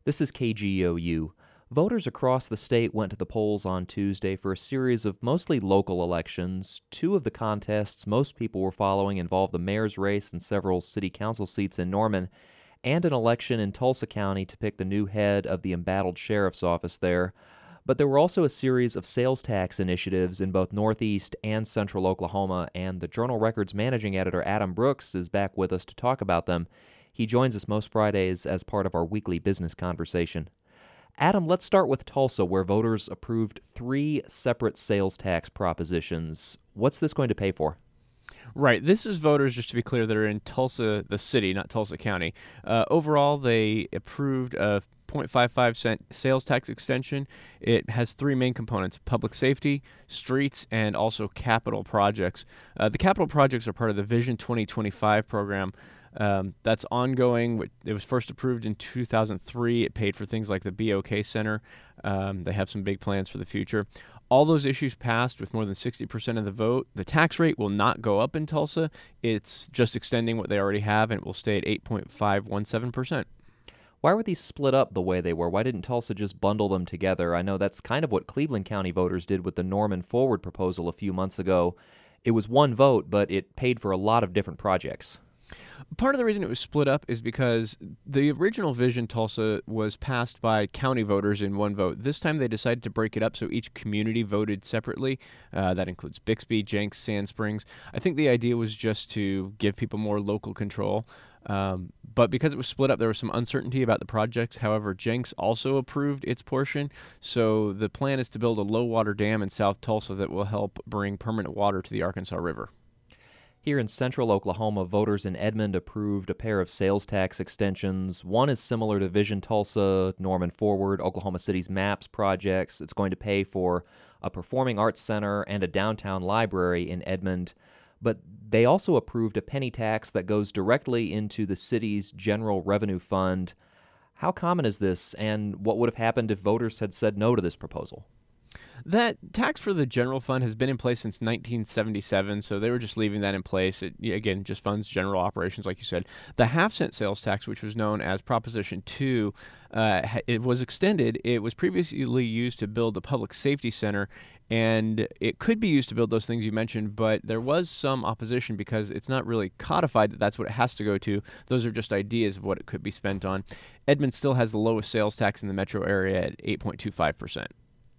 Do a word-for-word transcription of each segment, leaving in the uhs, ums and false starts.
This is K G O U. Voters across the state went to the polls on Tuesday for a series of mostly local elections. Two of the contests most people were following involved the mayor's race and several city council seats in Norman, and an election in Tulsa County to pick the new head of the embattled sheriff's office there. But there were also a series of sales tax initiatives in both Northeast and Central Oklahoma, and the Journal Record's managing editor Adam Brooks is back with us to talk about them. He joins us most Fridays as part of our weekly business conversation. Adam, let's start with Tulsa, where voters approved three separate sales tax propositions. What's this going to pay for? Right. This is voters, just to be clear, that are in Tulsa, the city, not Tulsa County. Uh, overall, they approved a zero point five five cent sales tax extension. It has three main components: public safety, streets, and also capital projects. Uh, the capital projects are part of the Vision twenty twenty-five program. Um, that's ongoing. It was first approved in two thousand three. It paid for things like the B O K Center. Um, they have some big plans for the future. All those issues passed with more than sixty percent of the vote. The tax rate will not go up in Tulsa. It's just extending what they already have, and it will stay at eight point five one seven percent. Why were these split up the way they were? Why didn't Tulsa just bundle them together? I know that's kind of what Cleveland County voters did with the Norman Forward proposal a few months ago. It was one vote, but it paid for a lot of different projects. Part of the reason it was split up is because the original Vision Tulsa was passed by county voters in one vote. This time they decided to break it up so each community voted separately. Uh, that includes Bixby, Jenks, Sand Springs. I think the idea was just to give people more local control. Um, but because it was split up, there was some uncertainty about the projects. However, Jenks also approved its portion. So the plan is to build a low water dam in South Tulsa that will help bring permanent water to the Arkansas River. Here in central Oklahoma, voters in Edmond approved a pair of sales tax extensions. One is similar to Vision Tulsa, Norman Forward, Oklahoma City's MAPS projects. It's going to pay for a performing arts center and a downtown library in Edmond. But they also approved a penny tax that goes directly into the city's general revenue fund. How common is this, and what would have happened if voters had said no to this proposal? That tax for the general fund has been in place since nineteen seventy-seven, so they were just leaving that in place. It, again, just funds general operations, like you said. The half-cent sales tax, which was known as Proposition two, uh, it was extended. It was previously used to build the public safety center, and it could be used to build those things you mentioned, but there was some opposition because it's not really codified that that's what it has to go to. Those are just ideas of what it could be spent on. Edmond still has the lowest sales tax in the metro area at eight point two five percent.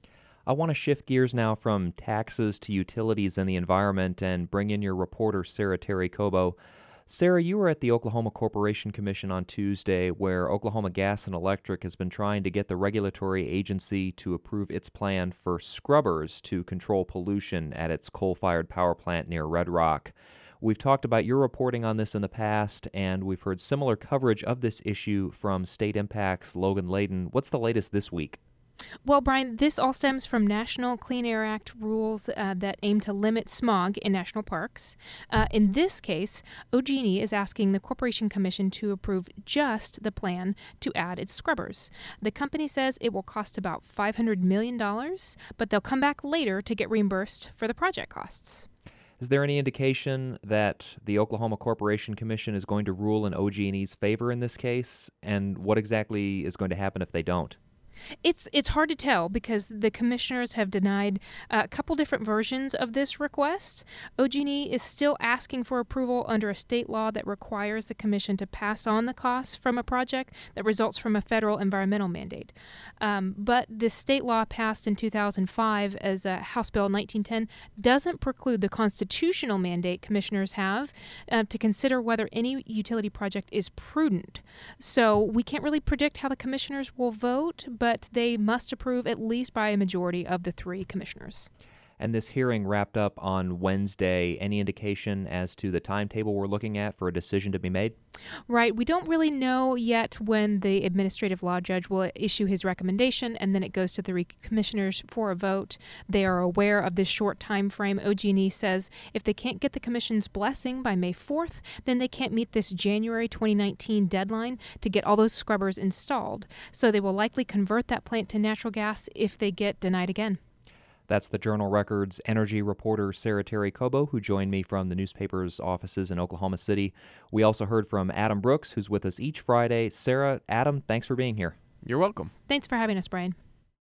I want to shift gears now from taxes to utilities and the environment and bring in your reporter, Sarah Terry Cobo. Sarah, you were at the Oklahoma Corporation Commission on Tuesday, where Oklahoma Gas and Electric has been trying to get the regulatory agency to approve its plan for scrubbers to control pollution at its coal-fired power plant near Red Rock. We've talked about your reporting on this in the past, and we've heard similar coverage of this issue from State Impact's Logan Layden. What's the latest this week? Well, Brian, this all stems from National Clean Air Act rules uh, that aim to limit smog in national parks. Uh, in this case, O G and E is asking the Corporation Commission to approve just the plan to add its scrubbers. The company says it will cost about five hundred million dollars, but they'll come back later to get reimbursed for the project costs. Is there any indication that the Oklahoma Corporation Commission is going to rule in O G and E's favor in this case? And what exactly is going to happen if they don't? It's it's hard to tell because the commissioners have denied a couple different versions of this request. O G and E is still asking for approval under a state law that requires the commission to pass on the costs from a project that results from a federal environmental mandate. Um, but this state law passed in two thousand five as a House Bill nineteen ten doesn't preclude the constitutional mandate commissioners have uh, to consider whether any utility project is prudent. So we can't really predict how the commissioners will vote, but but they must approve at least by a majority of the three commissioners. And this hearing wrapped up on Wednesday. Any indication as to the timetable we're looking at for a decision to be made? Right. We don't really know yet when the administrative law judge will issue his recommendation, and then it goes to the three commissioners for a vote. They are aware of this short time frame. O G and E says if they can't get the commission's blessing by May fourth, then they can't meet this January twenty nineteen deadline to get all those scrubbers installed. So they will likely convert that plant to natural gas if they get denied again. That's the Journal Record's energy reporter Sarah Terry Cobo, who joined me from the newspaper's offices in Oklahoma City. We also heard from Adam Brooks, who's with us each Friday. Sarah, Adam, thanks for being here. You're welcome. Thanks for having us, Brian.